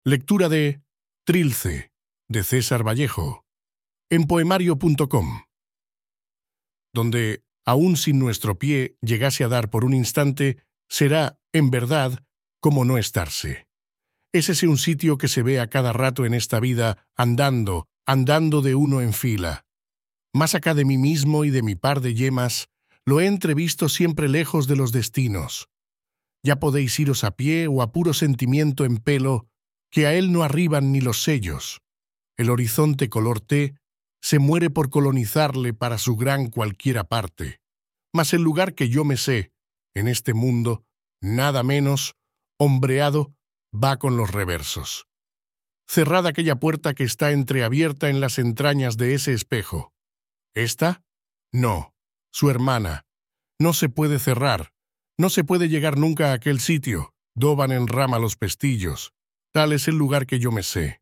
Lectura de Trilce, de César Vallejo, en poemario.com, donde, aun sin nuestro pie llegase a dar por un instante, será, en verdad, como no estarse. Es ese un sitio que se ve a cada rato en esta vida, andando de uno en fila. Más acá de mí mismo y de mi par de yemas, lo he entrevisto siempre lejos de los destinos. Ya podéis iros a pie o a puro sentimiento en pelo, que a él no arriban ni los sellos. El horizonte color té se muere por colonizarle para su gran cualquiera parte. Mas el lugar que yo me sé, en este mundo, nada menos, hombreado, va con los reversos. Cerrada aquella puerta que está entreabierta en las entrañas de ese espejo. ¿Esta? No, su hermana. No se puede cerrar. No se puede llegar nunca a aquel sitio. Doban en rama los pestillos. Tal es el lugar que yo me sé.